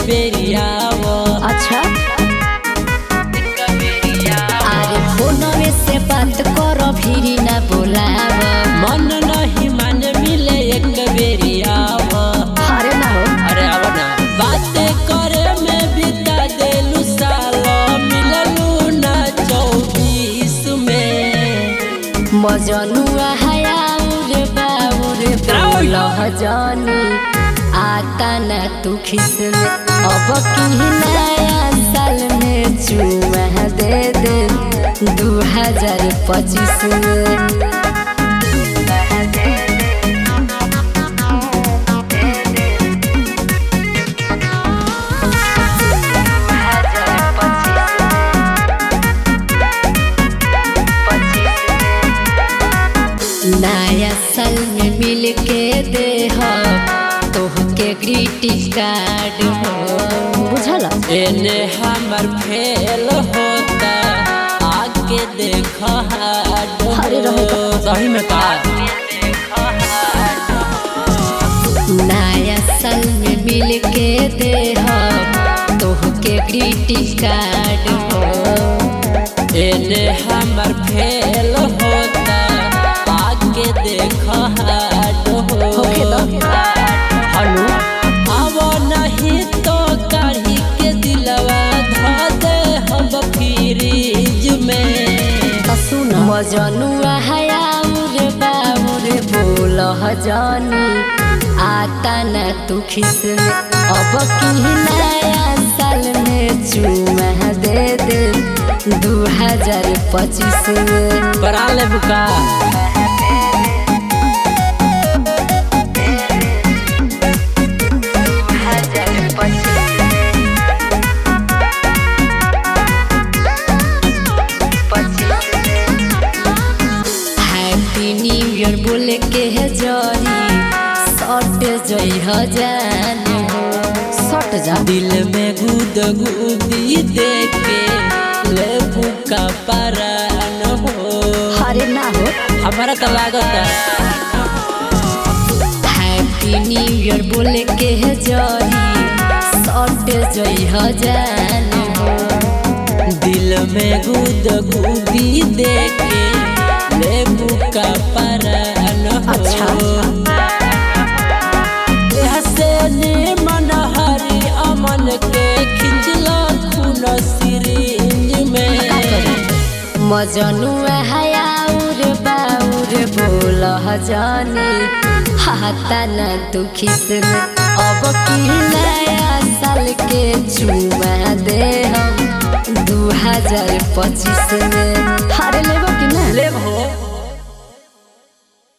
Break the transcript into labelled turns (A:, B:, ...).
A: बेरियाव।
B: अच्छा अरे फोनवे से बात करो फिर ना बोलाव।
A: मन नहीं मान मिले एक बेरियाव।
B: अरे ना हो
A: अरे अब ना बातें करे में बिता देलू साल मिललू ना 24 में।
B: मजनुआ हयाउर बाउर लह जानी आता ना तू खिस में। अब की नया साल में चुमा दे 2025 में। नया साल में मिल के दे हो तोहके ग्रीटिंग कार्ड हो बुझल।
A: एने हमर फेल होता आगे देख हाड।
B: अरे रहो
A: सही में का
B: नया साल में मिल के दे हो तोहके ग्रीटिंग कार्ड हो।
A: एने हमर फेल होता आगे देख हाड
B: हनु
A: अब नहीं तो काढ़ी के दिलवा धा दे हम फ्रिज में।
B: मजनुआ हयाउर बाउर बोल जानी आता न तू खिस में। अब की नया साल में चुमा दे 2025 में।
A: बड़ा ले बुका
B: हैप्पी न्यू ईयर बोल के है जरी सट जई जान हो सट जा।
A: दिल में गुद गुदी देके ले बुका परान हो।
B: अरे ना हो
A: हमारा तो लागत
B: हैप्पी न्यू ईयर बोल के है जरी सट जई जान हो।
A: दिल में गुद गुदी देके ले बुका परान हो।
B: अच्छा
A: हसने मन हरी अमन के खिंचला खून सिरिंज में।
B: मजनुआ हयाउर बाउर बोल जानी हाथा न तू खिस में। अब की नया साल के चुमा दे हम 2025 में।